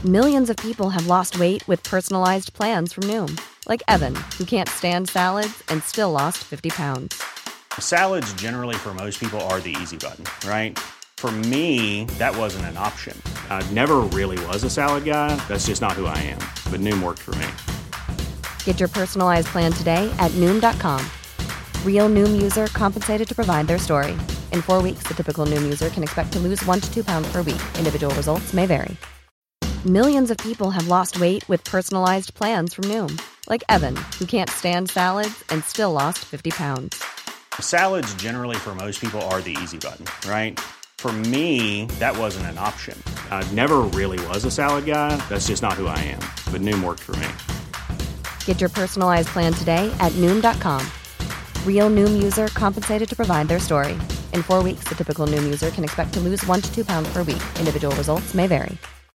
Millions of people have lost weight with personalized plans from Noom. Like Evan, who can't stand salads and still lost 50 pounds. Salads generally for most people are the easy button, right? For me, that wasn't an option. I never really was a salad guy. That's just not who I am. But Noom worked for me. Get your personalized plan today at Noom.com. Real Noom user compensated to provide their story. In 4 weeks, the typical Noom user can expect to lose 1 to 2 pounds per week. Individual results may vary. Millions of people have lost weight with personalized plans from Noom. Like Evan, who can't stand salads and still lost 50 pounds. Salads generally for most people are the easy button, right? For me, that wasn't an option. I never really was a salad guy. That's just not who I am. But Noom worked for me. Get your personalized plan today at Noom.com. Real Noom user compensated to provide their story. In 4 weeks, the typical Noom user can expect to lose 1 to 2 pounds per week. Individual results may vary.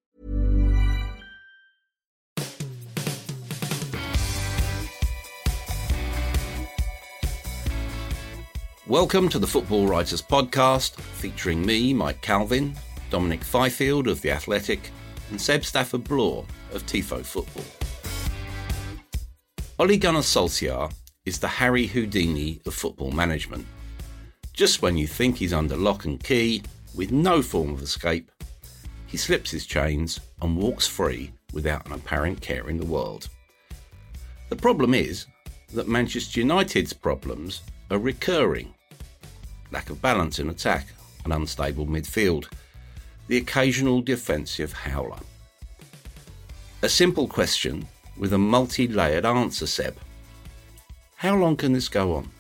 Welcome to the Football Writers Podcast, featuring me, Mike Calvin, Dominic Fifield of The Athletic, and Seb Stafford-Bloor of Tifo Football. Ole Gunnar Solskjaer is the Harry Houdini of football management. Just when you think he's under lock and key, with no form of escape, he slips his chains and walks free without an apparent care in the world. The problem is that Manchester United's problems are recurring. Lack of balance in attack, an unstable midfield, the occasional defensive howler. A simple question with a multi-layered answer, Seb. How long can this go on?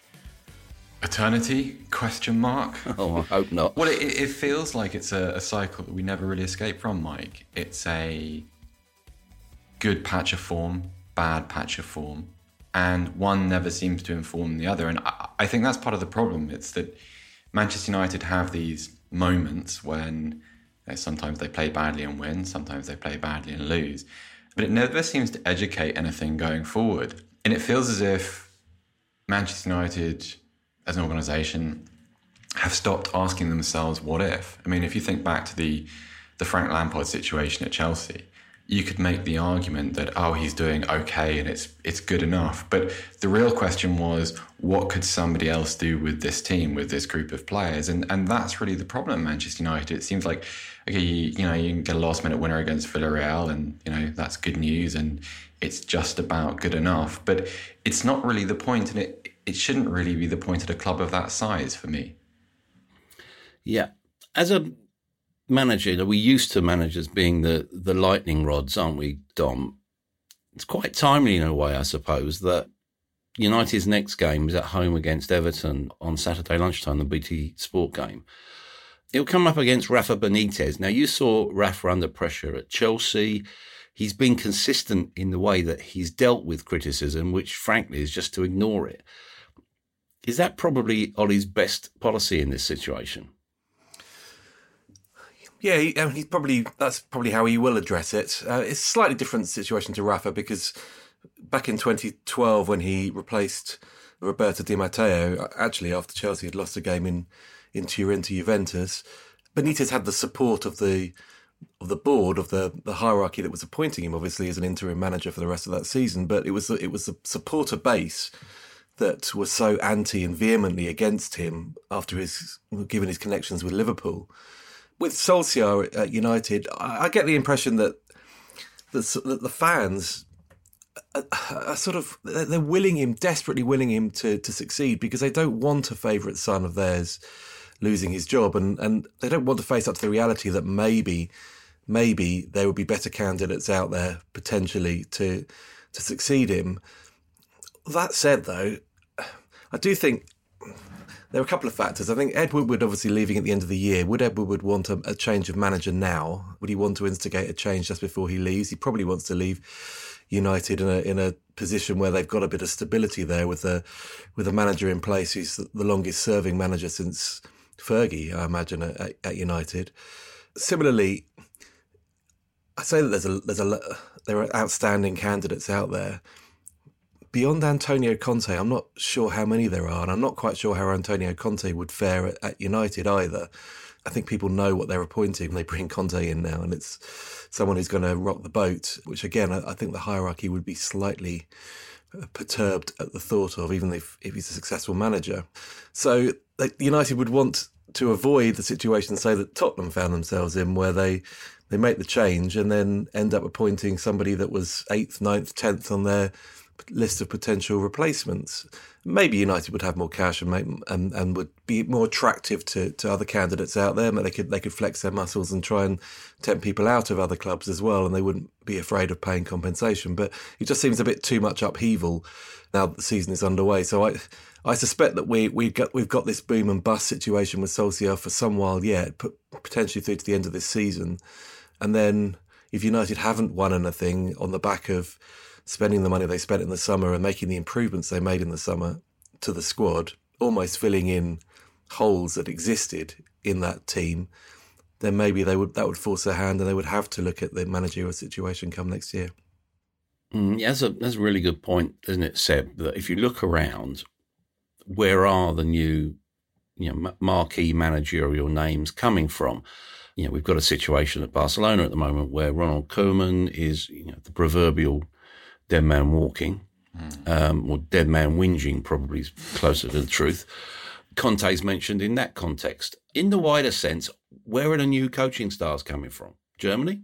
Eternity? Question mark? Oh, I hope not. Well, it feels like it's a cycle that we never really escape from, Mike. It's a good patch of form, bad patch of form, and one never seems to inform the other. And I think that's part of the problem. It's that Manchester United have these moments when sometimes they play badly and win, sometimes they play badly and lose, but it never seems to educate anything going forward. And it feels as if Manchester United, as an organisation, have stopped asking themselves, what if? I mean, if you think back to the Frank Lampard situation at Chelsea, you could make the argument that, he's doing okay and it's good enough. But the real question was, what could somebody else do with this team, with this group of players? And that's really the problem at Manchester United. It seems like, okay, you can get a last-minute winner against Villarreal and, that's good news and it's just about good enough. But it's not really the point, and it shouldn't really be the point at a club of that size for me. Yeah. As a manager, we're used to managers being the lightning rods, aren't we, Dom? It's quite timely in a way, I suppose, that United's next game is at home against Everton on Saturday lunchtime, the BT Sport game. It'll come up against Rafa Benitez. Now, you saw Rafa under pressure at Chelsea. He's been consistent in the way that he's dealt with criticism, which, frankly, is just to ignore it. Is that probably Ole's best policy in this situation? Yeah, that's probably how he will address it. It's a slightly different situation to Rafa because back in 2012 when he replaced Roberto Di Matteo, actually after Chelsea had lost a game in Turin to Juventus, Benitez had the support of the board, of the hierarchy that was appointing him, obviously, as an interim manager for the rest of that season. But it was a supporter base that was so anti and vehemently against him after given his connections with Liverpool. With Solskjaer at United, I get the impression that the fans are they're desperately willing him to succeed because they don't want a favourite son of theirs losing his job, and they don't want to face up to the reality that maybe there would be better candidates out there potentially to succeed him. That said, though, I do think there are a couple of factors. I think Ed Woodward obviously leaving at the end of the year. Would Ed Woodward want a change of manager now? Would he want to instigate a change just before he leaves? He probably wants to leave United in a position where they've got a bit of stability there with a manager in place who's the longest serving manager since Fergie, I imagine, at United. Similarly, I say that there are outstanding candidates out there. Beyond Antonio Conte, I'm not sure how many there are, and I'm not quite sure how Antonio Conte would fare at United either. I think people know what they're appointing when they bring Conte in now, and it's someone who's going to rock the boat, which again, I think the hierarchy would be slightly perturbed at the thought of, even if he's a successful manager. So United would want to avoid the situation, say, that Tottenham found themselves in, where they make the change and then end up appointing somebody that was 8th, 9th, 10th on their list of potential replacements. Maybe United would have more cash and would be more attractive to other candidates out there. They could flex their muscles and try and tempt people out of other clubs as well, and they wouldn't be afraid of paying compensation. But it just seems a bit too much upheaval now that the season is underway. So I suspect that we've got this boom and bust situation with Solskjaer for some while yet, potentially through to the end of this season. And then if United haven't won anything on the back of spending the money they spent in the summer and making the improvements they made in the summer to the squad, almost filling in holes that existed in that team, then maybe that would force their hand and they would have to look at the managerial situation come next year. Yeah, that's a really good point, isn't it, Seb? That if you look around, where are the new, marquee managerial names coming from? We've got a situation at Barcelona at the moment where Ronald Koeman is, the proverbial dead man walking, or dead man whinging, probably is closer to the truth. Conte's mentioned in that context. In the wider sense, where are the new coaching stars coming from? Germany?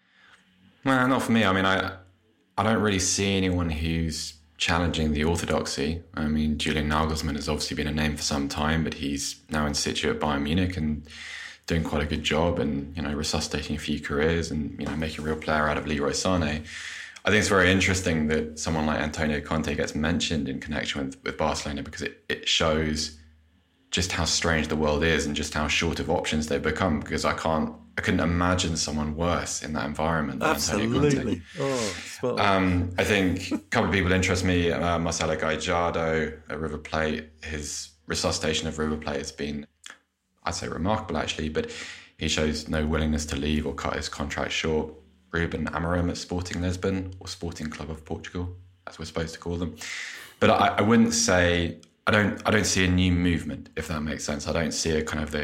Well, not for me. I mean, I don't really see anyone who's challenging the orthodoxy. I mean, Julian Nagelsmann has obviously been a name for some time, but he's now in situ at Bayern Munich and doing quite a good job and, resuscitating a few careers and, making a real player out of Leroy Sané. I think it's very interesting that someone like Antonio Conte gets mentioned in connection with Barcelona, because it shows just how strange the world is and just how short of options they've become, because I couldn't imagine someone worse in that environment than Absolutely. Antonio Conte. I think a couple of people interest me. Marcelo Gallardo at River Plate, his resuscitation of River Plate has been, I'd say, remarkable actually, but he shows no willingness to leave or cut his contract short. Ruben Amorim at Sporting Lisbon, or Sporting Club of Portugal, as we're supposed to call them. But I wouldn't say, I don't see a new movement, if that makes sense. I don't see a kind of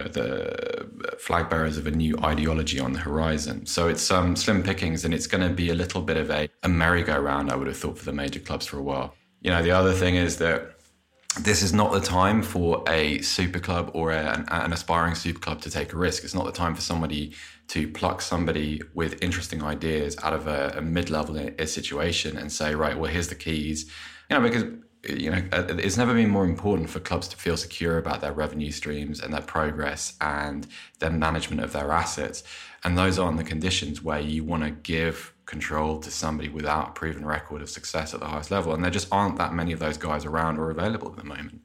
the flag bearers of a new ideology on the horizon. So it's slim pickings, and it's going to be a little bit of a merry-go-round, I would have thought, for the major clubs for a while. The other thing is that this is not the time for a super club or an aspiring super club to take a risk. It's not the time for somebody to pluck somebody with interesting ideas out of a mid-level situation and say, right, well, here's the keys. Because it's never been more important for clubs to feel secure about their revenue streams and their progress and their management of their assets. And those aren't the conditions where you want to give control to somebody without a proven record of success at the highest level. And there just aren't that many of those guys around or available at the moment.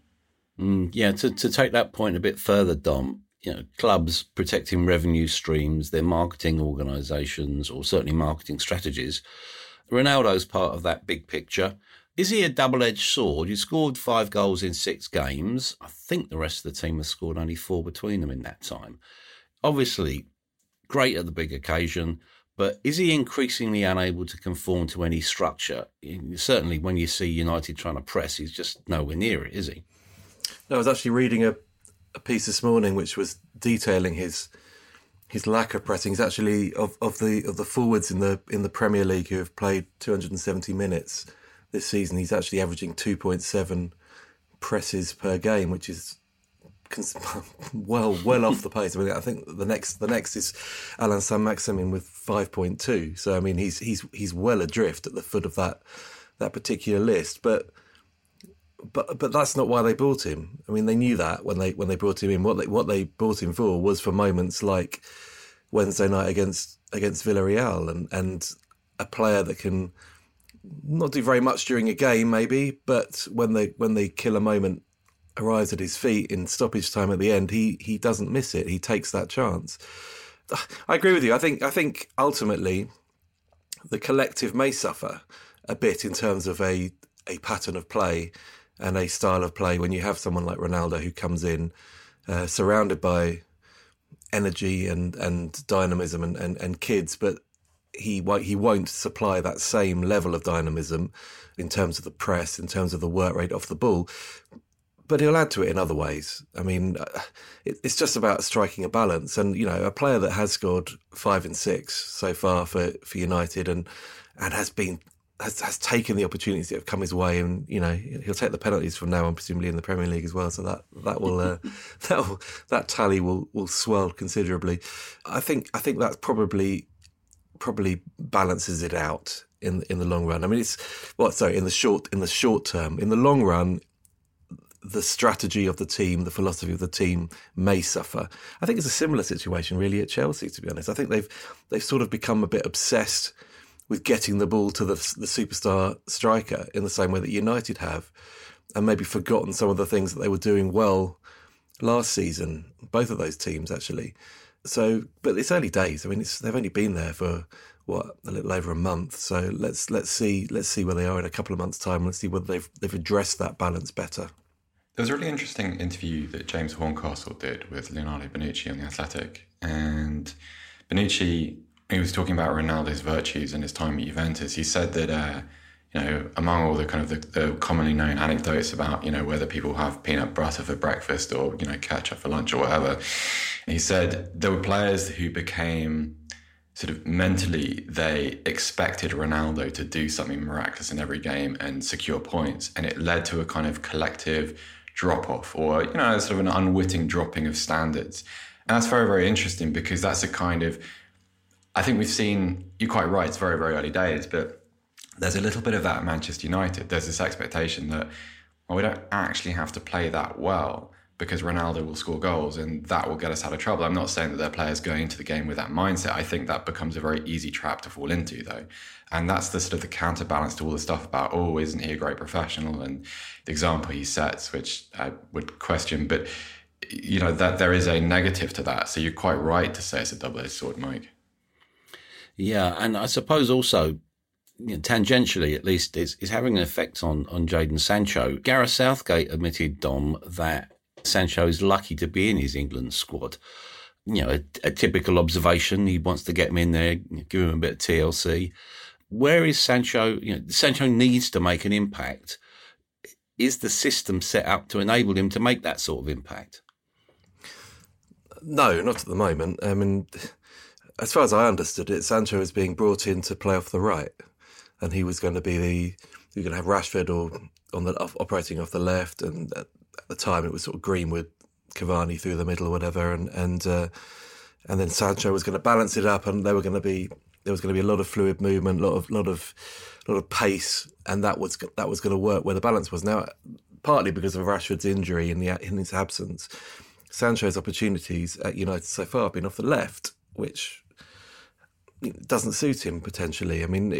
To take that point a bit further, Dom, clubs protecting revenue streams, their marketing organisations, or certainly marketing strategies. Ronaldo's part of that big picture. Is he a double-edged sword? You scored 5 goals in 6 games. I think the rest of the team has scored only 4 between them in that time. Obviously, great at the big occasion, but is he increasingly unable to conform to any structure? Certainly when you see United trying to press, he's just nowhere near it, is he? No, I was actually reading a piece this morning which was detailing his lack of pressing. He's actually of the forwards in the Premier League who have played 270 minutes this season, he's actually averaging 2.7 presses per game, which is well off the pace. I mean, I think the next is Alan Saint-Maximin with 5.2. So I mean, he's well adrift at the foot of that particular list. But that's not why they bought him. I mean, they knew that when they brought him in. What they bought him for was for moments like Wednesday night against Villarreal, and a player that can not do very much during a game, maybe, but when the killer moment arrives at his feet in stoppage time at the end, he doesn't miss it. He takes that chance. I agree with you. I think ultimately the collective may suffer a bit in terms of a pattern of play and a style of play when you have someone like Ronaldo who comes in surrounded by energy and dynamism and kids, but he won't supply that same level of dynamism in terms of the press, in terms of the work rate off the ball. But he'll add to it in other ways. I mean, it's just about striking a balance. And, a player that has scored 5 and 6 so far for United and has taken the opportunities that have come his way, and he'll take the penalties from now on, presumably in the Premier League as well. So that will that tally will swell considerably. I think that probably balances it out in the long run. I mean, in the short term. In the long run, the strategy of the team, the philosophy of the team may suffer. I think it's a similar situation really at Chelsea, to be honest. I think they've sort of become a bit obsessed with getting the ball to the superstar striker in the same way that United have, and maybe forgotten some of the things that they were doing well last season, both of those teams actually. So, but it's early days. I mean, they've only been there for a little over a month. So let's see where they are in a couple of months' time. Let's see whether they've addressed that balance better. There was a really interesting interview that James Horncastle did with Leonardo Bonucci on The Athletic. And Bonucci, he was talking about Ronaldo's virtues and his time at Juventus. He said that, among all the kind of the commonly known anecdotes about, whether people have peanut butter for breakfast or, ketchup for lunch or whatever, he said there were players who became sort of mentally, they expected Ronaldo to do something miraculous in every game and secure points. And it led to a kind of collective drop-off or, sort of an unwitting dropping of standards. And that's very, very interesting because that's a kind of, I think we've seen, you're quite right, it's very, very early days, but there's a little bit of that at Manchester United. There's this expectation that, we don't actually have to play that well because Ronaldo will score goals and that will get us out of trouble. I'm not saying that their players going into the game with that mindset. I think that becomes a very easy trap to fall into, though. And that's the sort of the counterbalance to all the stuff about, isn't he a great professional? And the example he sets, which I would question, but, that there is a negative to that. So you're quite right to say it's a double-edged sword, Mike. Yeah, and I suppose also, tangentially at least, is having an effect on Jadon Sancho. Gareth Southgate admitted, Dom, that Sancho is lucky to be in his England squad. A typical observation. He wants to get him in there, give him a bit of TLC. Where is Sancho? Sancho needs to make an impact. Is the system set up to enable him to make that sort of impact? No, not at the moment. I mean, as far as I understood it, Sancho was being brought in to play off the right, and he was going to be you're going to have Rashford operating off the left, and at the time it was sort of Greenwood, Cavani through the middle or whatever, and then Sancho was going to balance it up, and there was going to be a lot of fluid movement, lot of pace, and that was going to work where the balance was. Now, partly because of Rashford's injury in his absence, Sancho's opportunities at United so far have been off the left, which doesn't suit him potentially. I mean,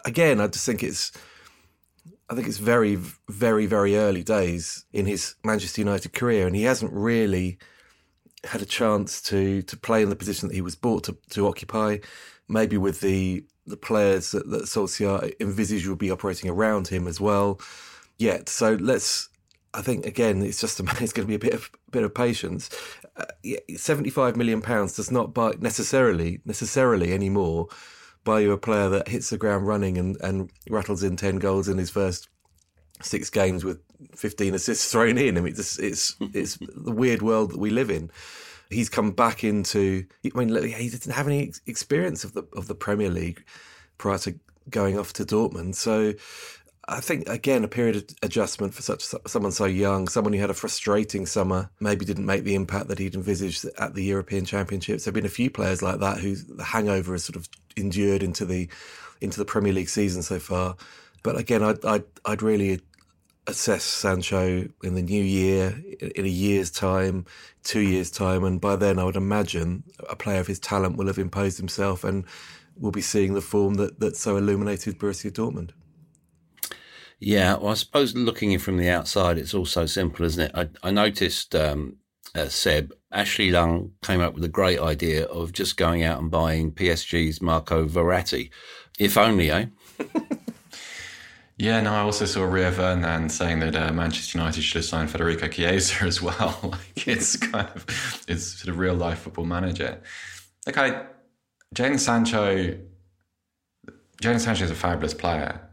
I think it's very, very, very early days in his Manchester United career, and he hasn't really had a chance to play in the position that he was bought to occupy, maybe with the players that Solskjaer envisaged would be operating around him as well yet. So I think, again, it's going to be a bit of patience. £75 million does not buy necessarily anymore buy you a player that hits the ground running and rattles in 10 goals in his first 6 games with 15 assists thrown in. I mean, it's the weird world that we live in. He's come back into. I mean, he didn't have any experience of the Premier League prior to going off to Dortmund. So I think, again, a period of adjustment for someone so young, someone who had a frustrating summer, maybe didn't make the impact that he'd envisaged at the European Championships. There have been a few players like that who the hangover has sort of endured into the Premier League season so far. But again, I'd really assess Sancho in the new year, in a year's time, 2 years' time, and by then I would imagine a player of his talent will have imposed himself and we'll be seeing the form that so illuminated Borussia Dortmund. Yeah, well, I suppose looking in from the outside, it's all so simple, isn't it? I noticed, Seb, Ashley Young came up with a great idea of just going out and buying PSG's Marco Verratti. If only, eh? Yeah, no, I also saw Rio Ferdinand saying that Manchester United should have signed Federico Chiesa as well. It's sort of real life football manager. Jadon Sancho is a fabulous player.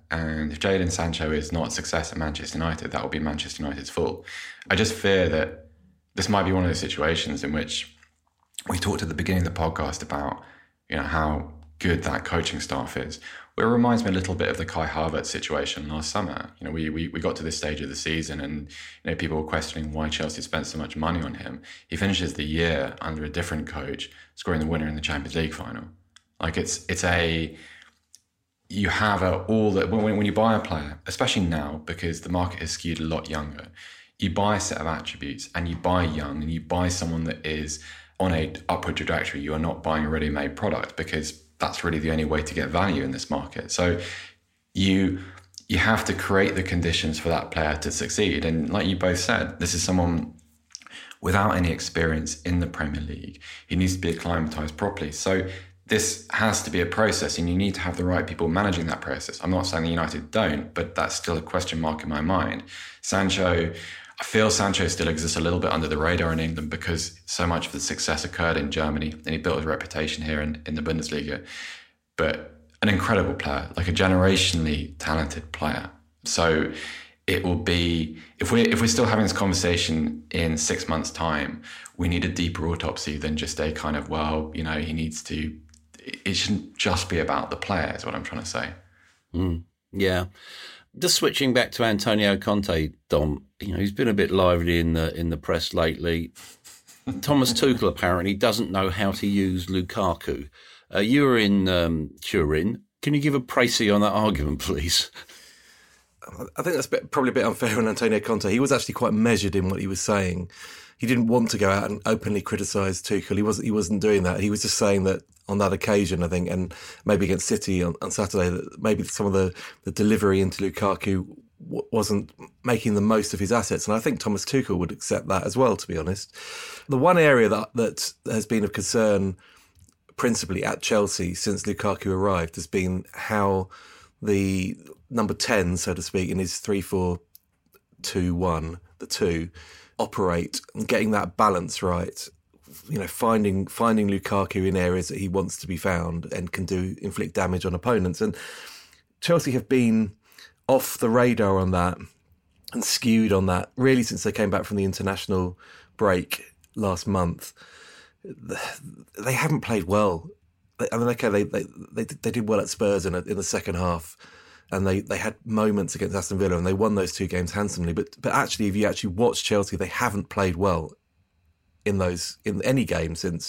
And if Jadon Sancho is not a success at Manchester United, that will be Manchester United's fault. I just fear that this might be one of those situations in which we talked at the beginning of the podcast about, how good that coaching staff is. Well, it reminds me a little bit of the Kai Havertz situation last summer. We got to this stage of the season and, people were questioning why Chelsea spent so much money on him. He finishes the year under a different coach, scoring the winner in the Champions League final. Like you have all that when you buy a player, especially now because the market is skewed a lot younger, you buy a set of attributes and you buy young and you buy someone that is on a upward trajectory. You are not buying a ready-made product because that's really the only way to get value in this market. So you have to create the conditions for that player to succeed. And like you both said, this is someone without any experience in the Premier League. He needs to be acclimatized properly. So this has to be a process and you need to have the right people managing that process. I'm not saying that United don't, but that's still a question mark in my mind. I feel Sancho still exists a little bit under the radar in England because so much of the success occurred in Germany and he built his reputation here in the Bundesliga. But an incredible player, like a generationally talented player. So it will be, if we're still having this conversation in 6 months' time, we need a deeper autopsy than just a kind of, he needs to, it shouldn't just be about the player is what I'm trying to say. Yeah. Just switching back to Antonio Conte, Dom, he's been a bit lively in the press lately. Thomas Tuchel apparently doesn't know how to use Lukaku. You were in Turin. Can you give a précis on that argument, please? I think that's probably a bit unfair on Antonio Conte. He was actually quite measured in what he was saying. He didn't want to go out and openly criticise Tuchel. He wasn't doing that. He was just saying that on that occasion, I think, and maybe against City on Saturday, that maybe some of the delivery into Lukaku wasn't making the most of his assets. And I think Thomas Tuchel would accept that as well, to be honest. The one area that has been of concern principally at Chelsea since Lukaku arrived has been how the number 10, so to speak, in his 3-4-2-1, the two, operate and getting that balance right. Finding Lukaku in areas that he wants to be found and can inflict damage on opponents. And Chelsea have been off the radar on that and skewed on that really since they came back from the international break last month. They haven't played well. I mean, okay, they did well at Spurs in the second half, and they had moments against Aston Villa and they won those two games handsomely. But actually, if you actually watch Chelsea, they haven't played well in any game since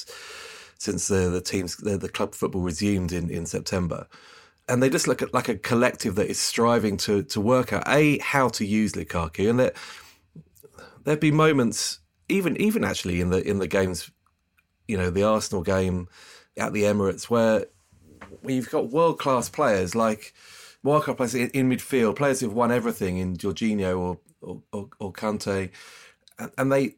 the club football resumed in September. And they just look like a collective that is striving to work out how to use Lukaku. And there've been moments, even actually in the games, the Arsenal game at the Emirates, where you've got world class players in midfield, players who've won everything in Jorginho or Kante, and they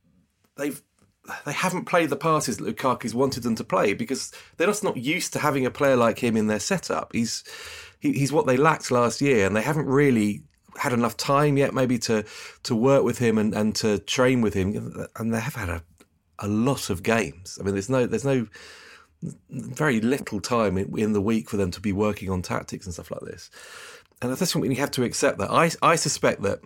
haven't played the passes that Lukaku's wanted them to play because they're just not used to having a player like him in their setup. He's what they lacked last year, and they haven't really had enough time yet maybe to work with him and to train with him. And they have had a lot of games. I mean, there's no very little time in the week for them to be working on tactics and stuff like this. And I just think we have to accept that. I suspect that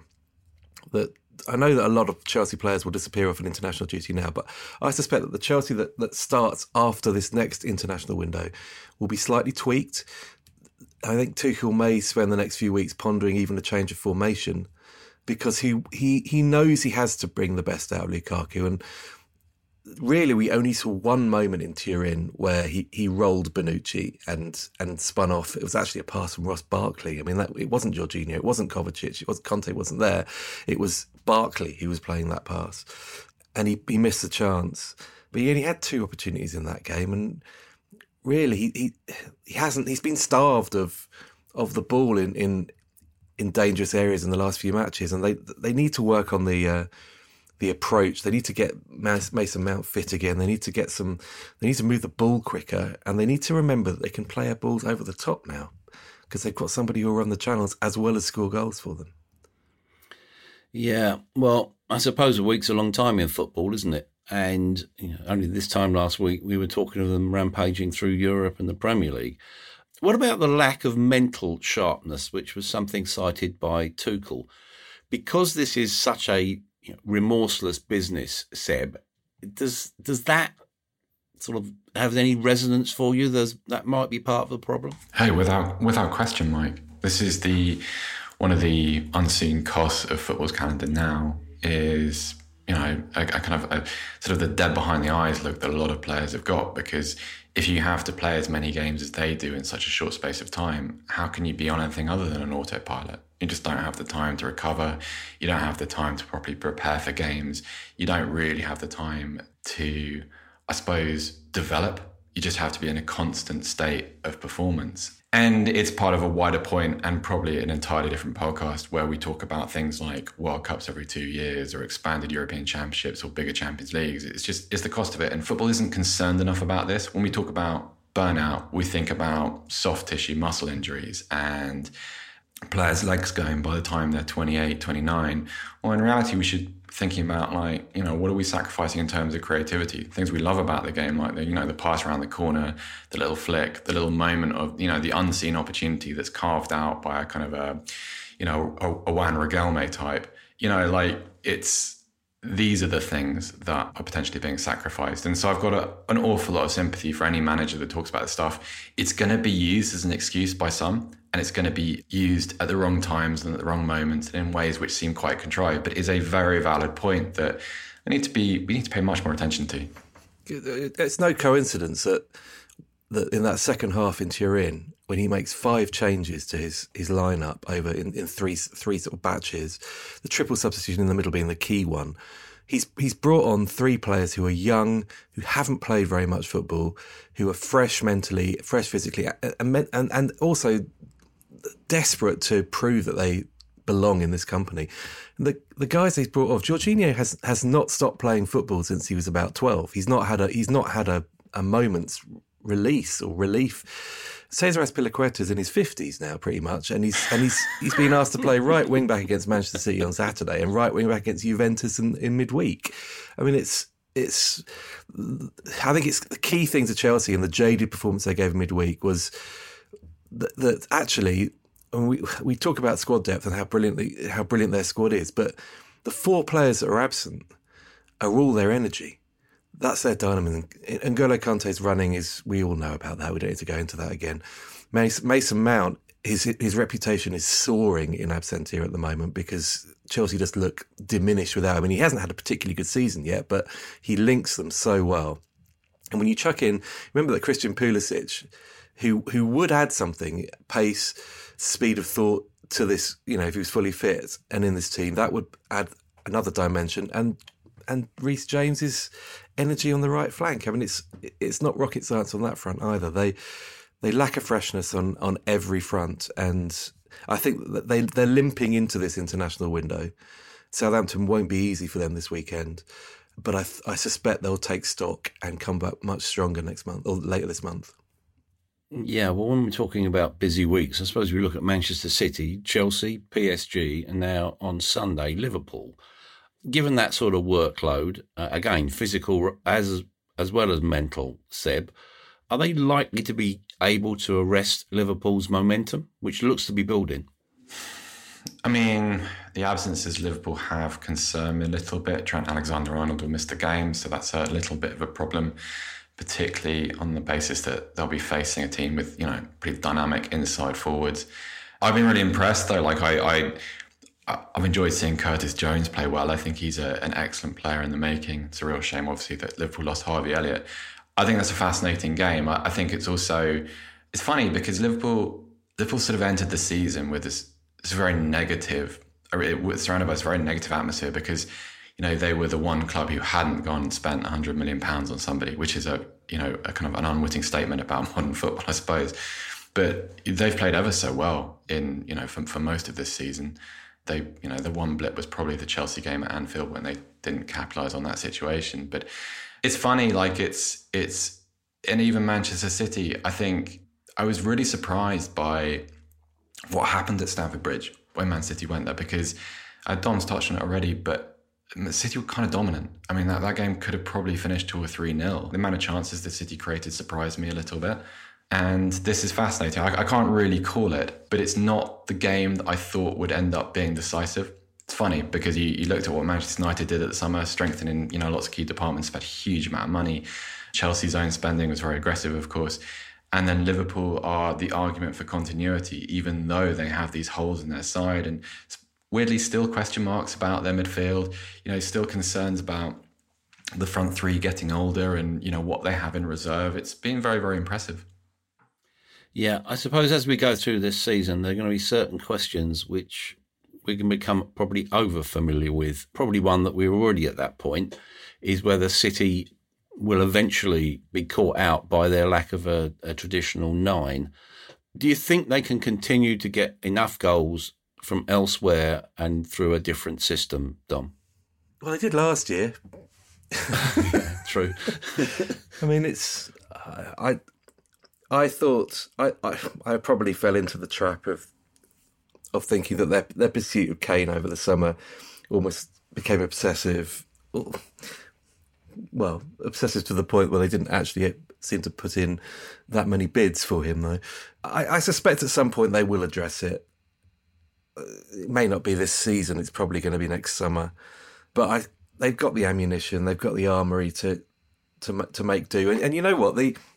I know that a lot of Chelsea players will disappear off an international duty now, but I suspect that the Chelsea that starts after this next international window will be slightly tweaked. I think Tuchel may spend the next few weeks pondering even a change of formation because he knows he has to bring the best out of Lukaku. And really, we only saw one moment in Turin where he rolled Bonucci and spun off. It was actually a pass from Ross Barkley. I mean, it wasn't Jorginho, it wasn't Kovacic, Conte wasn't there. It was Barkley who was playing that pass, and he missed the chance. But he only had two opportunities in that game, and really he's been starved of the ball in dangerous areas in the last few matches, and they need to work on the approach. They need to get Mason Mount fit again. They need to move the ball quicker, and they need to remember that they can play our balls over the top now because they've got somebody who'll run the channels as well as score goals for them. Yeah, well, I suppose a week's a long time in football, isn't it? And only this time last week we were talking of them rampaging through Europe and the Premier League. What about the lack of mental sharpness, which was something cited by Tuchel? Because this is such a remorseless business, Seb, does that sort of have any resonance for you? That might be part of the problem? Hey, without question, Mike. This is one of the unseen costs of football's calendar now is, a kind of sort of the dead behind the eyes look that a lot of players have got, because if you have to play as many games as they do in such a short space of time, how can you be on anything other than an autopilot? You just don't have the time to recover. You don't have the time to properly prepare for games. You don't really have the time to, I suppose, develop. You just have to be in a constant state of performance. And it's part of a wider point, and probably an entirely different podcast, where we talk about things like World Cups every 2 years, or expanded European Championships, or bigger Champions Leagues. It's the cost of it. And football isn't concerned enough about this. When we talk about burnout, we think about soft tissue muscle injuries and players' legs going by the time they're 28, 29. Well, in reality, we should be thinking about, what are we sacrificing in terms of creativity? Things we love about the game, like the pass around the corner, the little flick, the little moment of, the unseen opportunity that's carved out by a kind of a Juan Riquelme type. These are the things that are potentially being sacrificed. And so I've got an awful lot of sympathy for any manager that talks about this stuff. It's going to be used as an excuse by some, and it's going to be used at the wrong times and at the wrong moments and in ways which seem quite contrived, but is a very valid point that we need to pay much more attention to. It's no coincidence that in that second half in Turin, when he makes 5 changes to his lineup over in three sort of batches, the triple substitution in the middle being the key one, he's brought on 3 players who are young, who haven't played very much football, who are fresh mentally, fresh physically, and also desperate to prove that they belong in this company. And the guys he's brought off, Jorginho has not stopped playing football since he was about 12. He's not had a moment's release or relief. Cesar Azpilicueta's in his 50s now, pretty much, and he's been asked to play right wing back against Manchester City on Saturday and right wing back against Juventus in midweek. I mean, it's. I think it's the key thing to Chelsea, and the jaded performance they gave midweek was that actually, and we talk about squad depth and how brilliant their squad is, but the 4 players that are absent are all their energy. That's their dynamism. And N'Golo Kante's running is, we all know about that. We don't need to go into that again. Mason Mount, his reputation is soaring in absentia at the moment because Chelsea just look diminished without him. And he hasn't had a particularly good season yet, but he links them so well. And when you chuck in, remember that Christian Pulisic, who would add something, pace, speed of thought to this, if he was fully fit and in this team, that would add another dimension. And Reece James's energy on the right flank. I mean, it's not rocket science on that front either. They lack a freshness on every front, and I think that they're limping into this international window. Southampton won't be easy for them this weekend, but I suspect they'll take stock and come back much stronger next month or later this month. Yeah, well, when we're talking about busy weeks, I suppose we look at Manchester City, Chelsea, PSG, and now on Sunday, Liverpool. Given that sort of workload, again, physical as well as mental, Seb, are they likely to be able to arrest Liverpool's momentum, which looks to be building? I mean, the absences Liverpool have concern me a little bit. Trent Alexander-Arnold will miss the game, so that's a little bit of a problem, particularly on the basis that they'll be facing a team with, pretty dynamic inside forwards. I've been really impressed, though. I've enjoyed seeing Curtis Jones play well. I think he's an excellent player in the making. It's a real shame, obviously, that Liverpool lost Harvey Elliott. I think that's a fascinating game. I think it's funny because Liverpool sort of entered the season with this very negative, surrounded by this very negative atmosphere because, they were the one club who hadn't gone and spent £100 million on somebody, which is a kind of an unwitting statement about modern football, I suppose. But they've played ever so well for most of this season. The one blip was probably the Chelsea game at Anfield when they didn't capitalise on that situation. But it's funny, and even Manchester City, I think I was really surprised by what happened at Stamford Bridge when Man City went there, because Dom's touched on it already, but City were kind of dominant. I mean, that game could have probably finished 2 or 3-0. The amount of chances the City created surprised me a little bit. And this is fascinating. I can't really call it, but it's not the game that I thought would end up being decisive. It's funny because you looked at what Manchester United did at the summer, strengthening, lots of key departments, spent a huge amount of money. Chelsea's own spending was very aggressive, of course. And then Liverpool are the argument for continuity, even though they have these holes in their side. And weirdly, still question marks about their midfield, still concerns about the front three getting older and, what they have in reserve. It's been very, very impressive. Yeah, I suppose as we go through this season, there are going to be certain questions which we can become probably over familiar with. Probably one that we're already at that point is whether City will eventually be caught out by their lack of a traditional 9. Do you think they can continue to get enough goals from elsewhere and through a different system, Dom? Well, they did last year. True. I mean, I thought I probably fell into the trap of thinking that their pursuit of Kane over the summer almost became obsessive. Well, obsessive to the point where they didn't actually seem to put in that many bids for him, though. I suspect at some point they will address it. It may not be this season. It's probably going to be next summer. But they've got the ammunition. They've got the armoury to make do. And you know what?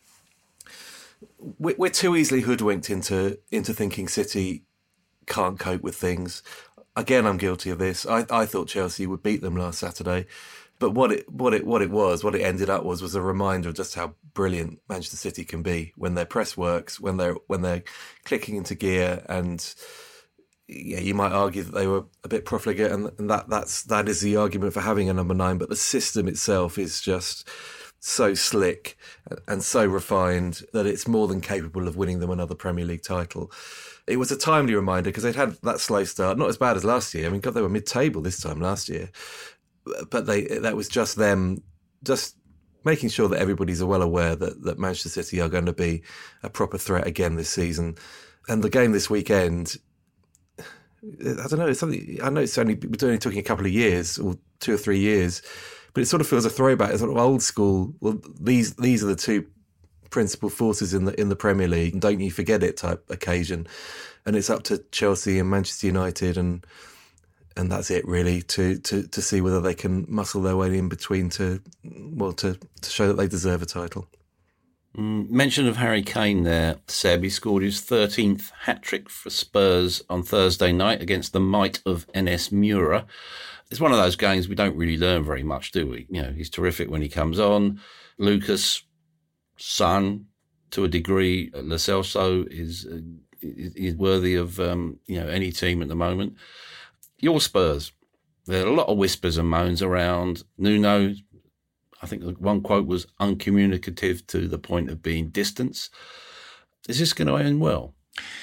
We're too easily hoodwinked into thinking City can't cope with things. Again, I'm guilty of this. I thought Chelsea would beat them last Saturday. But what it ended up was a reminder of just how brilliant Manchester City can be when their press works, when they're clicking into gear, and yeah, you might argue that they were a bit profligate, and that is the argument for having a number 9. But the system itself is just so slick and so refined that it's more than capable of winning them another Premier League title. It was a timely reminder because they'd had that slow start, not as bad as last year. I mean, God, they were mid-table this time last year. But that was just them just making sure that everybody's well aware that Manchester City are going to be a proper threat again this season. And the game this weekend, I don't know, it's something, I know we're only talking a couple of years or 2 or 3 years, but it sort of feels a throwback, it's sort of old school. Well, these are the two principal forces in the Premier League, don't you forget it type occasion. And it's up to Chelsea and Manchester United and that's it really to see whether they can muscle their way in between to show that they deserve a title. Mention of Harry Kane there, Seb. He scored his 13th hat-trick for Spurs on Thursday night against the might of NS Mura. It's one of those games we don't really learn very much, do we? He's terrific when he comes on. Lucas, Son, to a degree, Lo Celso is worthy of any team at the moment. Your Spurs, there are a lot of whispers and moans around Nuno. I think one quote was uncommunicative to the point of being distant. Is this going to end well?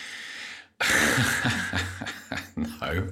No.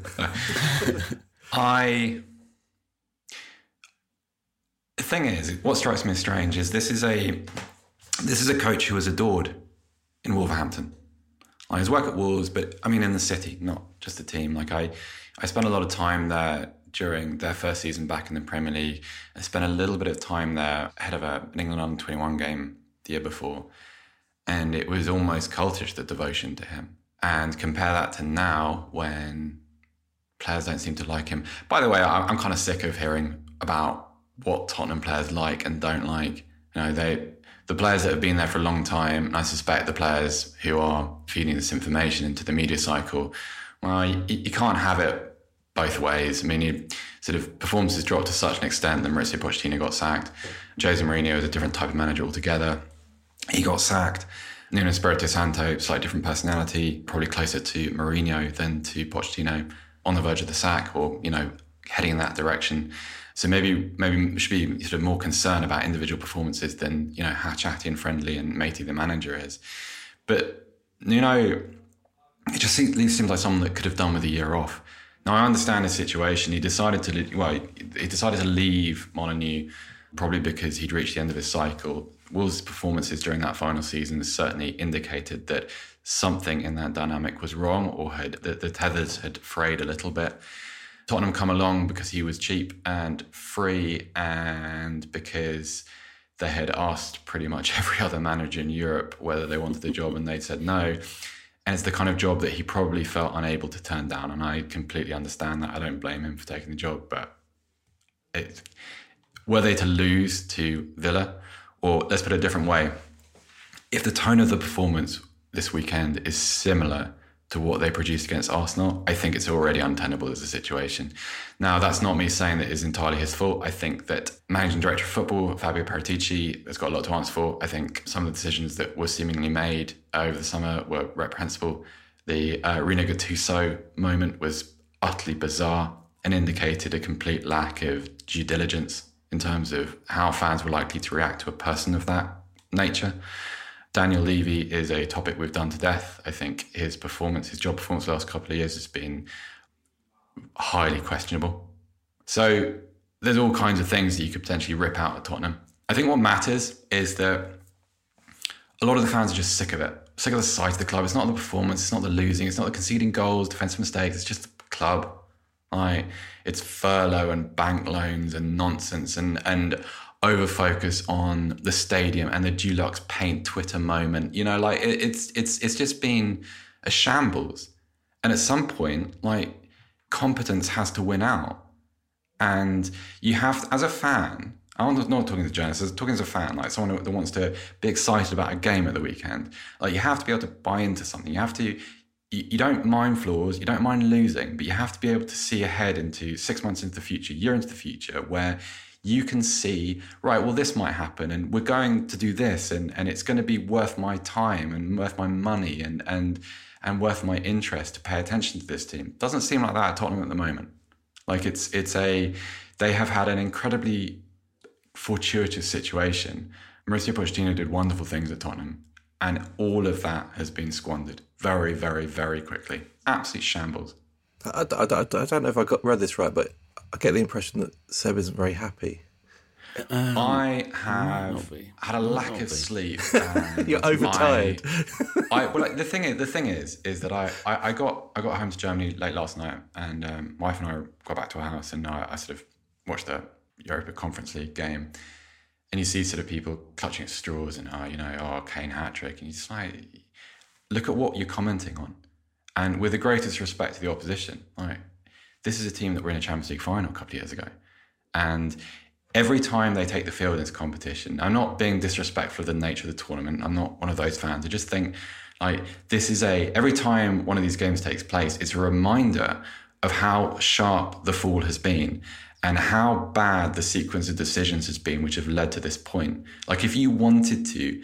The thing is, what strikes me as strange is this is a coach who was adored in Wolverhampton. Like his work at Wolves, but I mean in the city, not just the team. Like I spent a lot of time there during their first season back in the Premier League. I spent a little bit of time there ahead of an England under-21 game the year before. And it was almost cultish, the devotion to him. And compare that to now when players don't seem to like him. By the way, I'm kind of sick of hearing about what Tottenham players like and don't like. The players that have been there for a long time, and I suspect the players who are feeding this information into the media cycle, well, you can't have it both ways. I mean, performances dropped to such an extent that Mauricio Pochettino got sacked. Jose Mourinho is a different type of manager altogether. He got sacked. Nuno Espirito Santo, slightly different personality, probably closer to Mourinho than to Pochettino, on the verge of the sack or, heading in that direction. So maybe we should be sort of more concerned about individual performances than, how chatty and friendly and matey the manager is. But Nuno, it just seems like someone that could have done with a year off. Now, I understand his situation. He decided to leave Molineux probably because he'd reached the end of his cycle. Wolves' performances during that final season certainly indicated that something in that dynamic was wrong or the tethers had frayed a little bit. Tottenham come along because he was cheap and free and because they had asked pretty much every other manager in Europe whether they wanted the job, and they'd said no. And it's the kind of job that he probably felt unable to turn down. And I completely understand that. I don't blame him for taking the job. But were they to lose to Villa, or let's put it a different way, if the tone of the performance this weekend is similar to what they produced against Arsenal, I think it's already untenable as a situation. Now, that's not me saying that it's entirely his fault. I think that managing director of football, Fabio Paratici, has got a lot to answer for. I think some of the decisions that were seemingly made over the summer were reprehensible. The Rino Gattuso moment was utterly bizarre and indicated a complete lack of due diligence in terms of how fans were likely to react to a person of that nature. Daniel Levy is a topic we've done to death. I think his job performance the last couple of years has been highly questionable. So there's all kinds of things that you could potentially rip out at Tottenham. I think what matters is that a lot of the fans are just sick of it, sick of the size of the club. It's not the performance, it's not the losing, it's not the conceding goals, defensive mistakes, it's just the club. It's furlough and bank loans and nonsense and over-focus on the stadium and the Dulux paint Twitter moment. It's just been a shambles. And at some point, competence has to win out. And you have, as a fan, I'm not talking to journalists, I'm talking as a fan, someone that wants to be excited about a game at the weekend. You have to be able to buy into something. You have to, you don't mind flaws, you don't mind losing, but you have to be able to see ahead into 6 months into the future, year into the future, where you can see, right, well, this might happen and we're going to do this and it's going to be worth my time and worth my money and worth my interest to pay attention to this team. Doesn't seem like that at Tottenham at the moment. They have had an incredibly fortuitous situation. Mauricio Pochettino did wonderful things at Tottenham, and all of that has been squandered very, very, very quickly. Absolute shambles. I don't know if I read this right, but I get the impression that Seb isn't very happy. I have had a lack of sleep. You're overtired. The thing is that I got home to Germany late last night, and my wife and I got back to our house, and I sort of watched the Europa Conference League game, and you see sort of people clutching at straws and Kane hat-trick, and you just look at what you're commenting on, and with the greatest respect to the opposition, this is a team that were in a Champions League final a couple of years ago. And every time they take the field in this competition, I'm not being disrespectful of the nature of the tournament. I'm not one of those fans. I just think every time one of these games takes place, it's a reminder of how sharp the fall has been and how bad the sequence of decisions has been, which have led to this point. If you wanted to,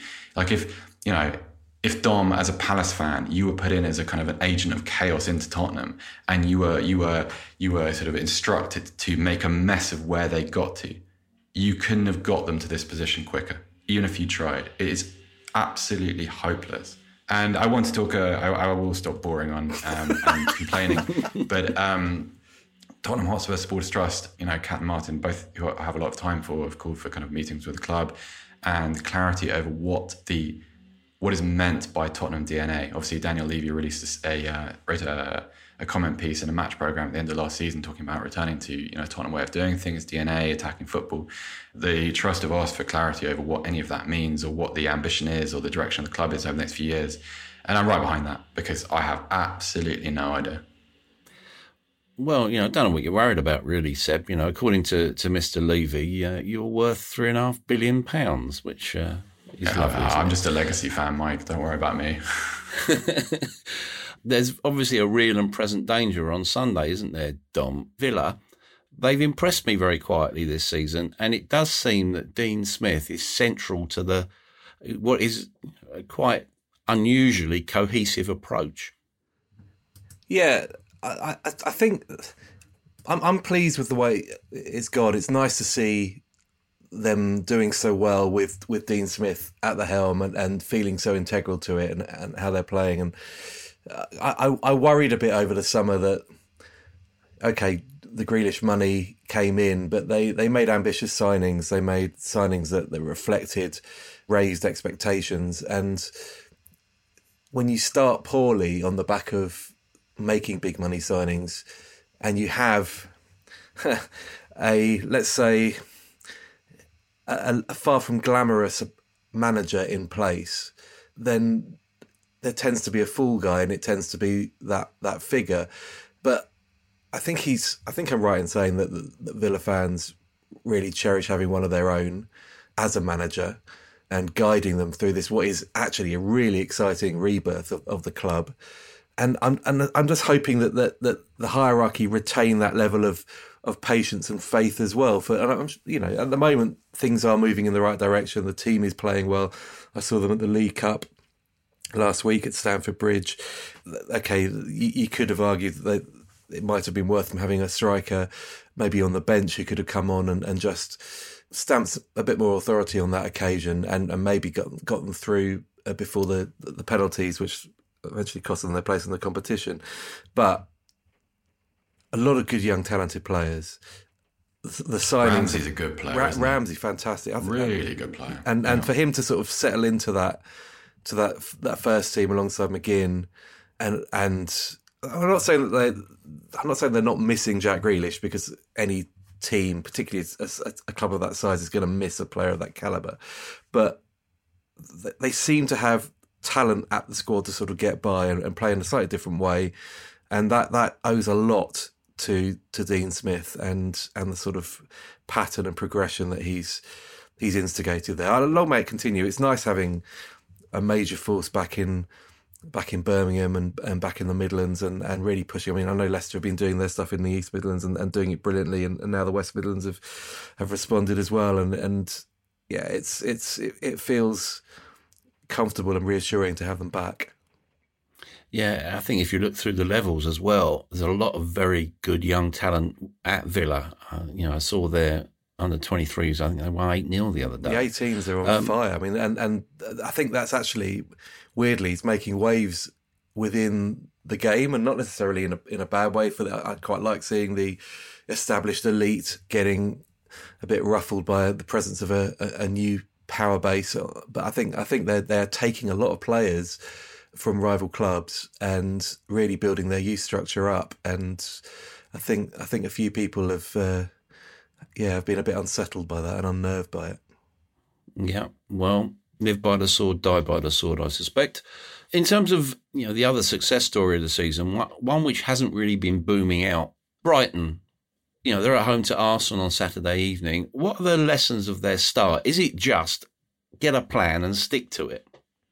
if Dom, as a Palace fan, you were put in as a kind of an agent of chaos into Tottenham, and you were sort of instructed to make a mess of where they got to, you couldn't have got them to this position quicker, even if you tried. It is absolutely hopeless. And I want to talk. I will stop boring on and complaining, but Tottenham Hotspur Supporters Trust, Kat and Martin, both who I have a lot of time for, have called for kind of meetings with the club and clarity over what is meant by Tottenham DNA. Obviously, Daniel Levy released wrote a comment piece in a match programme at the end of last season talking about returning to Tottenham way of doing things, DNA, attacking football. The Trust have asked for clarity over what any of that means or what the ambition is or the direction of the club is over the next few years. And I'm right behind that because I have absolutely no idea. Well, I don't know what you're worried about, really, Seb. According to Mr. Levy, you're worth £3.5 billion, which... I'm just a legacy fan, Mike. Don't worry about me. There's obviously a real and present danger on Sunday, isn't there, Dom? Villa, they've impressed me very quietly this season, and it does seem that Dean Smith is central to what is a quite unusually cohesive approach. Yeah, I think I'm pleased with the way it's gone. It's nice to see them doing so well with Dean Smith at the helm and feeling so integral to it and how they're playing. And I worried a bit over the summer that, okay, the Grealish money came in, but they made ambitious signings. They made signings that reflected raised expectations. And when you start poorly on the back of making big money signings and you have let's say, a far from glamorous manager in place, then there tends to be a fall guy, and it tends to be that figure. But I think I'm right in saying that Villa fans really cherish having one of their own as a manager and guiding them through this, what is actually a really exciting rebirth of the club. And I'm just hoping that the hierarchy retain that level of patience and faith as well. At the moment things are moving in the right direction. The team is playing well. I saw them at the League Cup last week at Stamford Bridge. Okay, you could have argued that it might have been worth them having a striker maybe on the bench who could have come on and just stamped a bit more authority on that occasion and maybe got them through before the penalties, which eventually cost them their place in the competition. But a lot of good young talented players. The signings. Ramsey's a good player. Ramsey, fantastic. Really good player. And for him to sort of settle into that first team alongside McGinn, and I'm not saying they're not missing Jack Grealish, because any team, particularly a club of that size, is going to miss a player of that calibre. But they seem to have talent at the squad to sort of get by and play in a slightly different way, and that owes a lot to Dean Smith and the sort of pattern and progression that he's instigated there. Long may it continue. It's nice having a major force back in Birmingham and back in the Midlands and really pushing. I mean, I know Leicester have been doing their stuff in the East Midlands and doing it brilliantly, and now the West Midlands have responded as well. And yeah, it feels comfortable and reassuring to have them back. Yeah, I think if you look through the levels as well, there's a lot of very good young talent at Villa. I saw their under 23s. I think they won 8-0 the other day. The 18s are on fire. I mean, and I think that's actually weirdly it's making waves within the game, and not necessarily in a bad way. I quite like seeing the established elite getting a bit ruffled by the presence of a new power base. But I think they're taking a lot of players from rival clubs and really building their youth structure up. And I think a few people have been a bit unsettled by that and unnerved by it. Yeah, well, live by the sword, die by the sword, I suspect. In terms of the other success story of the season, one which hasn't really been booming out, Brighton. They're at home to Arsenal on Saturday evening. What are the lessons of their start? Is it just get a plan and stick to it?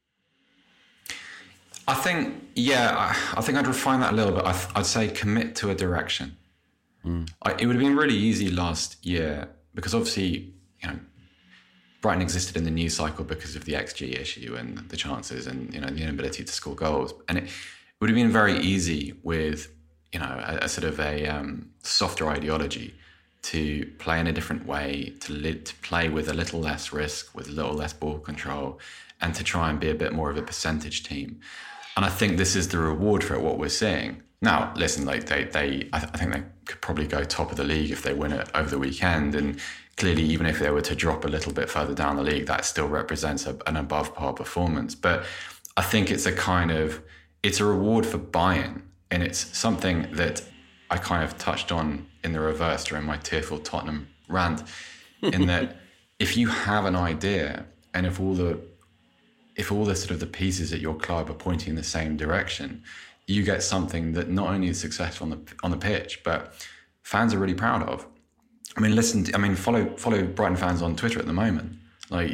I think I'd refine that a little bit. I'd say commit to a direction. It would have been really easy last year because obviously, Brighton existed in the news cycle because of the XG issue and the chances and, the inability to score goals. And it would have been very easy with, a sort of a softer ideology to play in a different way, to play with a little less risk, with a little less ball control, and to try and be a bit more of a percentage team. And I think this is the reward for it, what we're seeing. Now, listen, I think they could probably go top of the league if they win it over the weekend. And clearly, even if they were to drop a little bit further down the league, that still represents an above par performance. But I think it's a reward for buy-in. And it's something that I kind of touched on in the reverse during my tearful Tottenham rant, in that if you have an idea and if all the sort of the pieces at your club are pointing in the same direction, you get something that not only is successful on the pitch, but fans are really proud of. I mean, follow Brighton fans on Twitter at the moment. Like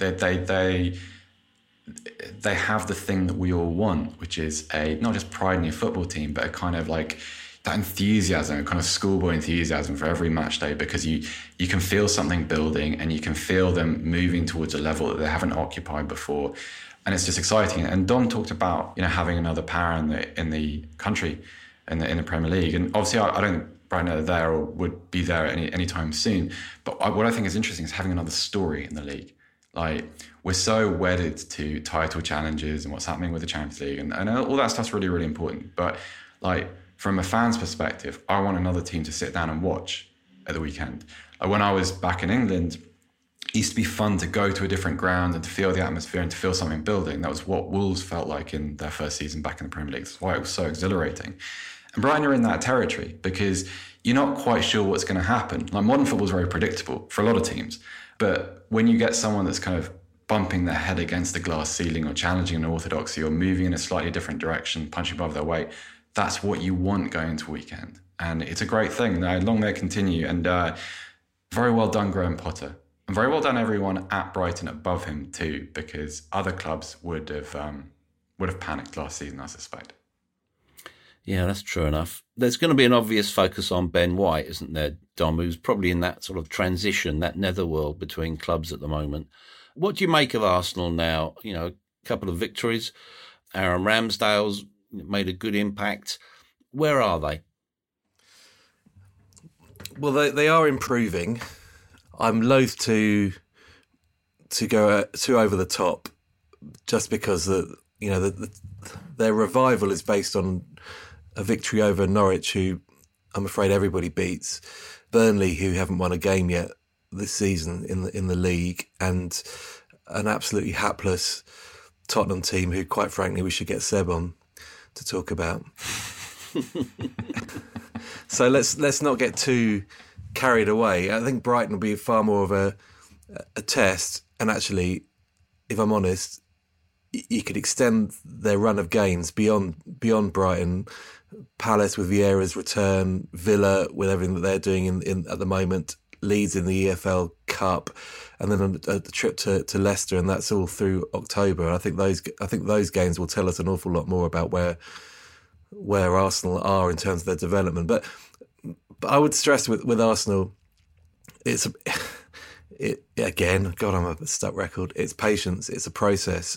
they have the thing that we all want, which is not just pride in your football team, but a kind of like that enthusiasm, kind of schoolboy enthusiasm for every match day, because you can feel something building and you can feel them moving towards a level that they haven't occupied before. And it's just exciting. And Don talked about, having another power in the country, in the Premier League. And obviously I don't think Brighton are there or would be there anytime soon. But what I think is interesting is having another story in the league. Like, we're so wedded to title challenges and what's happening with the Champions League, and all that stuff's really, really important. But like, from a fan's perspective, I want another team to sit down and watch at the weekend. Like, when I was back in England, it used to be fun to go to a different ground and to feel the atmosphere and to feel something building. That was what Wolves felt like in their first season back in the Premier League. That's why it was so exhilarating. And Brighton are in that territory because you're not quite sure what's going to happen. Like, modern football is very predictable for a lot of teams. But when you get someone that's kind of bumping their head against the glass ceiling or challenging an orthodoxy or moving in a slightly different direction, punching above their weight, that's what you want going into a weekend. And it's a great thing. Long may it continue. And very well done, Graham Potter. And very well done, everyone at Brighton above him too, because other clubs would have panicked last season, I suspect. Yeah, that's true enough. There's going to be an obvious focus on Ben White, isn't there, Dom, who's probably in that sort of transition, that netherworld between clubs at the moment. What do you make of Arsenal now? You know, a couple of victories. Aaron Ramsdale's made a good impact. Where are they? Well, they are improving. I'm loath to go too over the top, just because their revival is based on a victory over Norwich, who I'm afraid everybody beats, Burnley, who haven't won a game yet this season in the league, and an absolutely hapless Tottenham team who, quite frankly, we should get Seb on to talk about. So let's not get too carried away. I think Brighton will be far more of a test, and actually, if I'm honest, you could extend their run of games beyond Brighton. Palace with Vieira's return, Villa with everything that they're doing in at the moment, Leeds in the EFL Cup, and then a trip to Leicester, and that's all through October. I think those games will tell us an awful lot more about where Arsenal are in terms of their development. But I would stress with Arsenal, again, God, I'm a stuck record. It's patience. It's a process.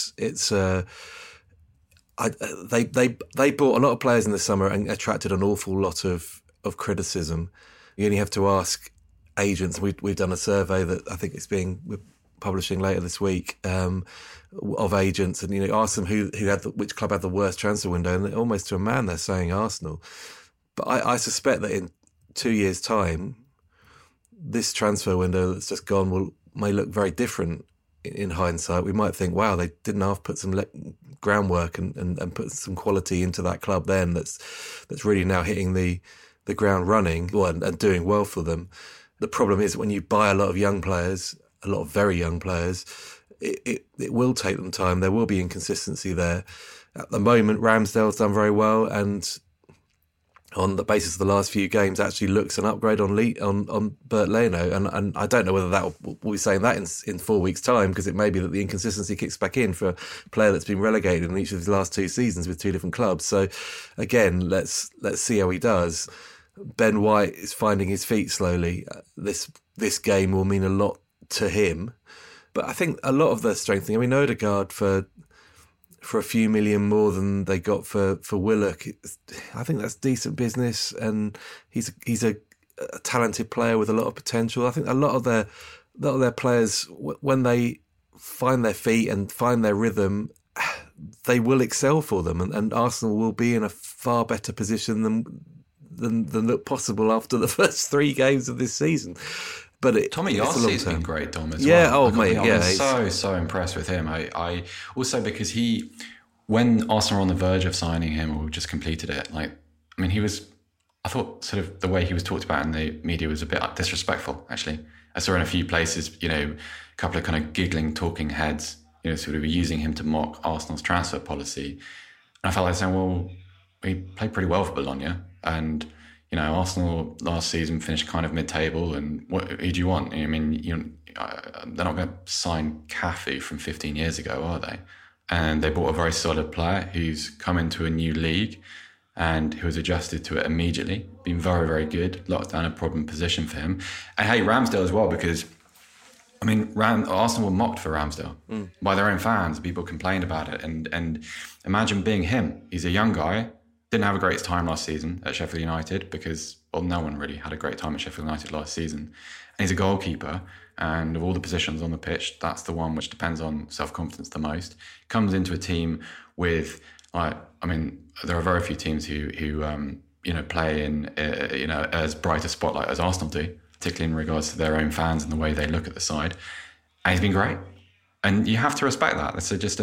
They bought a lot of players in the summer and attracted an awful lot of criticism. You only have to ask agents. We've done a survey that I think we're publishing later this week, of agents, and ask them which club had the worst transfer window, and almost to a man they're saying Arsenal. But I suspect that in 2 years' time, this transfer window that's just gone may look very different in hindsight. We might think, wow, they didn't half put some groundwork and put some quality into that club then that's really now hitting the ground running and doing well for them. The problem is when you buy a lot of young players, a lot of very young players, it will take them time. There will be inconsistency there. At the moment, Ramsdale's done very well, and on the basis of the last few games, actually looks an upgrade on Bert Leno. And I don't know whether we'll be saying that in 4 weeks' time, because it may be that the inconsistency kicks back in for a player that's been relegated in each of his last 2 seasons with 2 different clubs. So again, let's see how he does. Ben White is finding his feet slowly. This game will mean a lot to him. But I think a lot of the strengthening, Odegaard for a few million more than they got for Willock, I think that's decent business, and he's a talented player with a lot of potential. I think a lot of their players, when they find their feet and find their rhythm, they will excel for them, and Arsenal will be in a far better position than looked possible after the first 3 games of this season. But Tommy Yarsley's been great, Dom, as well. Yeah, I'm so impressed with him. I also, because when Arsenal were on the verge of signing him or just completed it, I thought sort of the way he was talked about in the media was a bit disrespectful, actually. I saw in a few places, a couple of kind of giggling talking heads, sort of using him to mock Arsenal's transfer policy. And I felt like saying, well, he played pretty well for Bologna, and Arsenal last season finished kind of mid-table, and who do you want? They're not going to sign Cafu from 15 years ago, are they? And they bought a very solid player who's come into a new league and who has adjusted to it immediately, been very, very good, locked down a problem position for him. And hey, Ramsdale as well, because Arsenal were mocked for Ramsdale by their own fans. People complained about it, and imagine being him. He's a young guy. Didn't have a great time last season at Sheffield United because, no one really had a great time at Sheffield United last season. And he's a goalkeeper, and of all the positions on the pitch, that's the one which depends on self-confidence the most. Comes into a team with, there are very few teams who play in, as bright a spotlight as Arsenal do, particularly in regards to their own fans and the way they look at the side. And he's been great. And you have to respect that.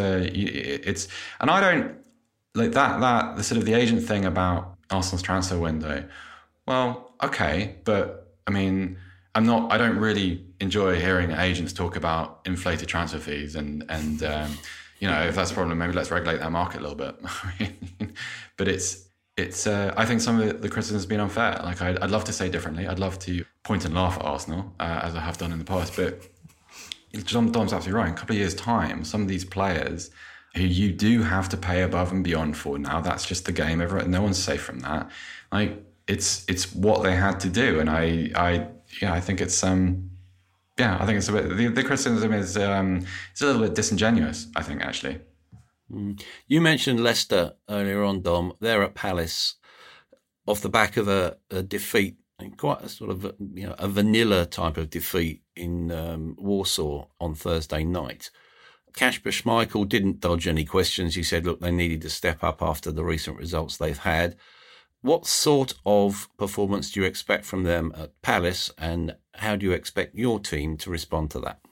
And I don't, like that the sort of the agent thing about Arsenal's transfer window. Well, okay, but I don't really enjoy hearing agents talk about inflated transfer fees and if that's a problem, maybe let's regulate that market a little bit. But I think some of the criticism has been unfair. Like, I'd love to say differently. I'd love to point and laugh at Arsenal, as I have done in the past. But Dom's absolutely right. In a couple of years' time, some of these players who you do have to pay above and beyond for now, that's just the game. No one's safe from that. Like, it's what they had to do. And I think it's I think it's a bit, the criticism is it's a little bit disingenuous, I think, actually. You mentioned Leicester earlier on, Dom. They're at Palace off the back of a defeat, quite a sort of a vanilla type of defeat in Warsaw on Thursday night. Kasper Schmeichel didn't dodge any questions. He said, look, they needed to step up after the recent results they've had. What sort of performance do you expect from them at Palace, and how do you expect your team to respond to that?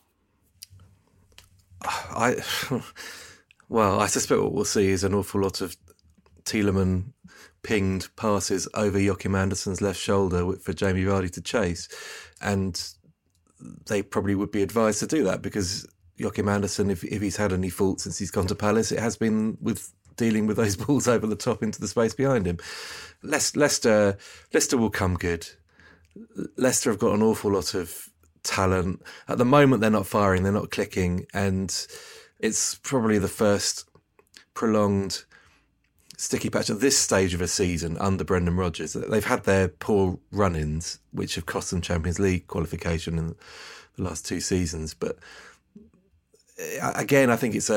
I suspect what we'll see is an awful lot of Tielemans pinged passes over Joachim Andersen's left shoulder for Jamie Vardy to chase. And they probably would be advised to do that, because Joachim Andersen, if he's had any fault since he's gone to Palace, it has been with dealing with those balls over the top into the space behind him. Leicester will come good. Leicester have got an awful lot of talent. At the moment, they're not firing, they're not clicking, and it's probably the first prolonged sticky patch at this stage of a season under Brendan Rodgers. They've had their poor run-ins, which have cost them Champions League qualification in the last 2 seasons. But again, I think it's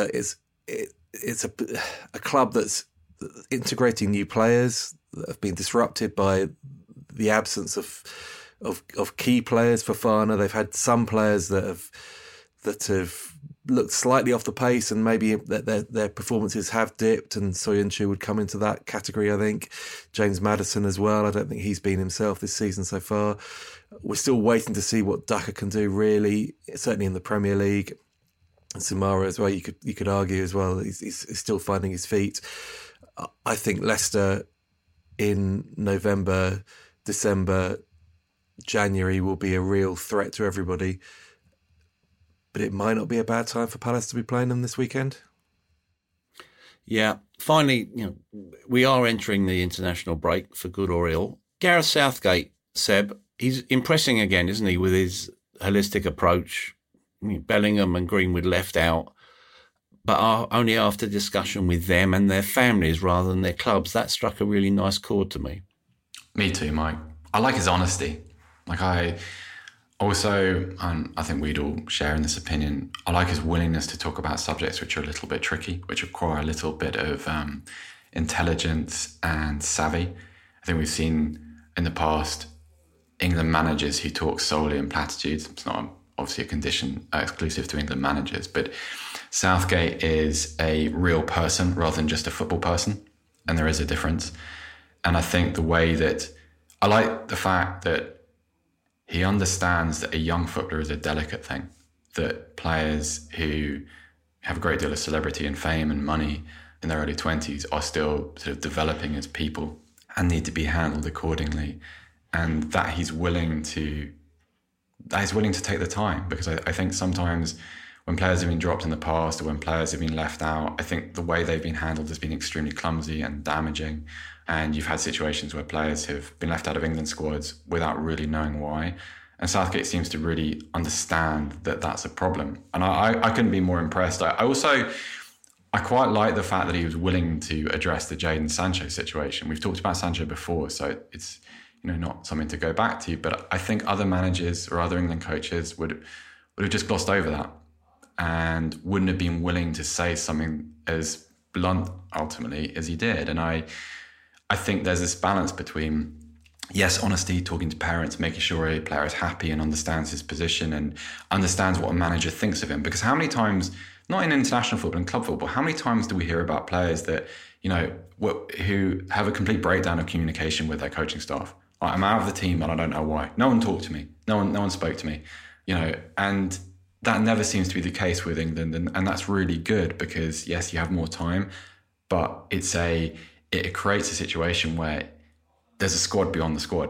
a club that's integrating new players that have been disrupted by the absence of key players. For Fofana, they've had some players that have looked slightly off the pace, and maybe their performances have dipped, and Soyuncu would come into that category, I think. James Maddison as well. I don't think he's been himself this season so far. We're still waiting to see what Daka can do, really, certainly in the Premier League. And Samara as well, you could argue as well, he's still finding his feet. I think Leicester in November, December, January will be a real threat to everybody. But it might not be a bad time for Palace to be playing them this weekend. Yeah. Finally, we are entering the international break for good or ill. Gareth Southgate, Seb, he's impressing again, isn't he, with his holistic approach. Bellingham and Greenwood left out, but only after discussion with them and their families rather than their clubs. That struck a really nice chord to me. Me too, Mike. I like his honesty. I think we'd all share in this opinion. I like his willingness to talk about subjects which are a little bit tricky, which require a little bit of intelligence and savvy. I think we've seen in the past England managers who talk solely in platitudes. It's not obviously a condition exclusive to England managers, but Southgate is a real person rather than just a football person, and there is a difference. And I think I like the fact that he understands that a young footballer is a delicate thing, that players who have a great deal of celebrity and fame and money in their early 20s are still sort of developing as people and need to be handled accordingly, and that he's willing to take the time, because I think sometimes when players have been dropped in the past or when players have been left out, I think the way they've been handled has been extremely clumsy and damaging. And you've had situations where players have been left out of England squads without really knowing why. And Southgate seems to really understand that that's a problem. And I couldn't be more impressed. I quite like the fact that he was willing to address the Jadon Sancho situation. We've talked about Sancho before, so it's not something to go back to, but I think other managers or other England coaches would have just glossed over that and wouldn't have been willing to say something as blunt, ultimately, as he did. And I think there's this balance between, yes, honesty, talking to parents, making sure a player is happy and understands his position and understands what a manager thinks of him. Because how many times, not in international football, in club football, how many times do we hear about players that, who have a complete breakdown of communication with their coaching staff? I'm out of the team and I don't know why. No one talked to me. No one spoke to me. And that never seems to be the case with England. And that's really good because, yes, you have more time, but it creates a situation where there's a squad beyond the squad.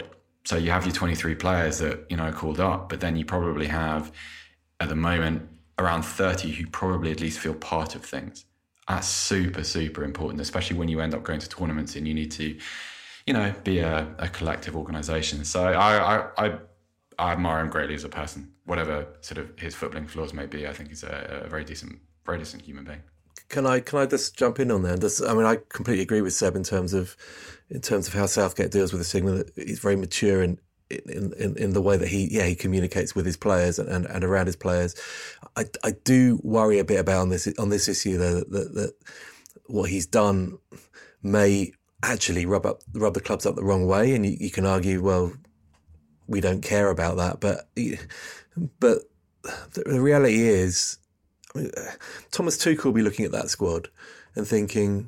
So you have your 23 players that, are called up, but then you probably have, at the moment, around 30 who probably at least feel part of things. That's super, super important, especially when you end up going to tournaments and you need to, be a collective organisation. So I admire him greatly as a person. Whatever sort of his footballing flaws may be, I think he's a very decent human being. Can I just jump in on that? I completely agree with Seb in terms of how Southgate deals with this thing. He's very mature in the way that he communicates with his players and around his players. I do worry a bit about on this issue that what he's done may actually rub the clubs up the wrong way, and you can argue, well, we don't care about that, but the reality is, Thomas Tuchel will be looking at that squad and thinking,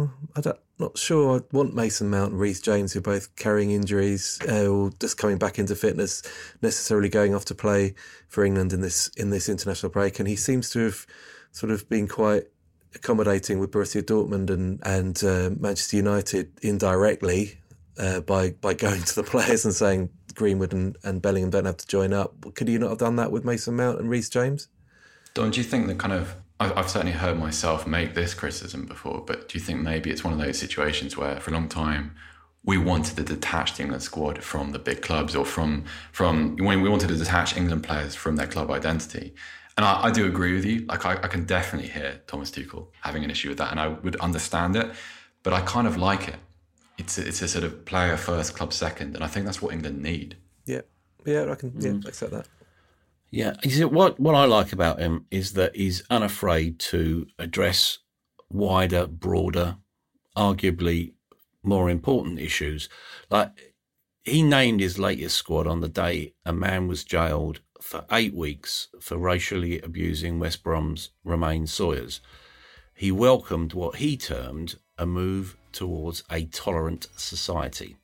not sure I'd want Mason Mount and Reece James, who are both carrying injuries or just coming back into fitness, necessarily going off to play for England in this international break. And he seems to have sort of been quite accommodating with Borussia Dortmund and Manchester United indirectly by going to the players and saying Greenwood and Bellingham don't have to join up. Could he not have done that with Mason Mount and Reece James? Don, do you think that I've certainly heard myself make this criticism before, but do you think maybe it's one of those situations where for a long time we wanted to detach the England squad from the big clubs, or from when we wanted to detach England players from their club identity? And I do agree with you. Like I can definitely hear Thomas Tuchel having an issue with that, and I would understand it, but I kind of like it. It's a sort of player first, club second, and I think that's what England need. Yeah, I can accept that. Yeah, what I like about him is that he's unafraid to address wider, broader, arguably more important issues. Like, he named his latest squad on the day a man was jailed for 8 weeks for racially abusing West Brom's Romaine Sawyers. He welcomed what he termed a move towards a tolerant society.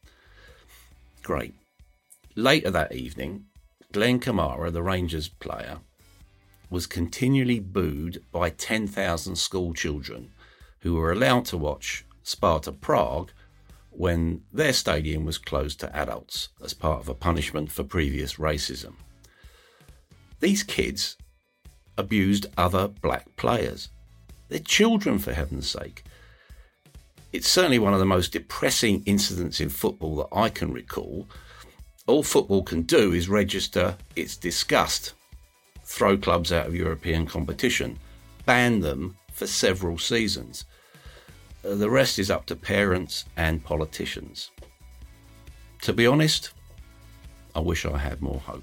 Great. Later that evening, Glenn Kamara, the Rangers player, was continually booed by 10,000 school children who were allowed to watch Sparta Prague when their stadium was closed to adults as part of a punishment for previous racism. These kids abused other black players. They're children, for heaven's sake. It's certainly one of the most depressing incidents in football that I can recall. All football can do is register its disgust, throw clubs out of European competition, ban them for several seasons. The rest is up to parents and politicians. To be honest, I wish I had more hope.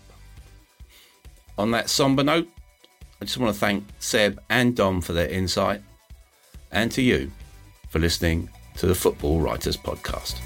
On that sombre note, I just want to thank Seb and Dom for their insight, and to you for listening to the Football Writers Podcast.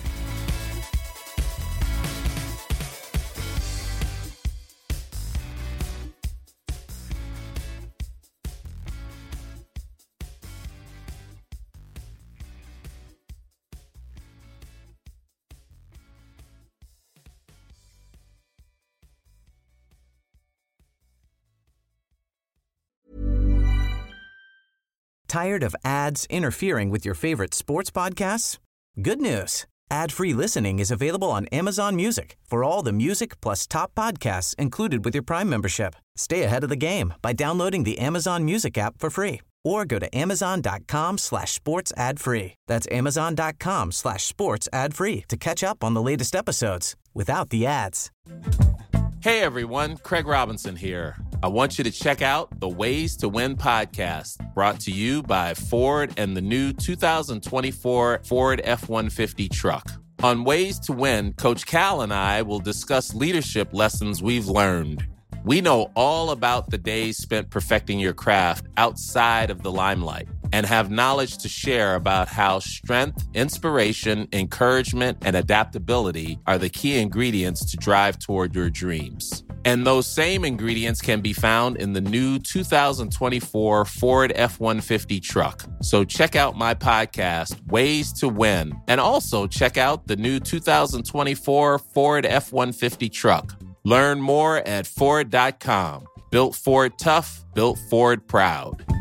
Tired of ads interfering with your favorite sports podcasts? Good news. Ad-free listening is available on Amazon Music for all the music plus top podcasts included with your Prime membership. Stay ahead of the game by downloading the Amazon Music app for free, or go to amazon.com/sports ad free. That's amazon.com/sports ad free to catch up on the latest episodes without the ads. Hey everyone, Craig Robinson here. I want you to check out the Ways to Win podcast, brought to you by Ford and the new 2024 Ford F-150 truck. On Ways to Win, Coach Cal and I will discuss leadership lessons we've learned. We know all about the days spent perfecting your craft outside of the limelight, and have knowledge to share about how strength, inspiration, encouragement, and adaptability are the key ingredients to drive toward your dreams. And those same ingredients can be found in the new 2024 Ford F-150 truck. So check out my podcast, Ways to Win, and also check out the new 2024 Ford F-150 truck. Learn more at Ford.com. Built Ford tough, built Ford proud.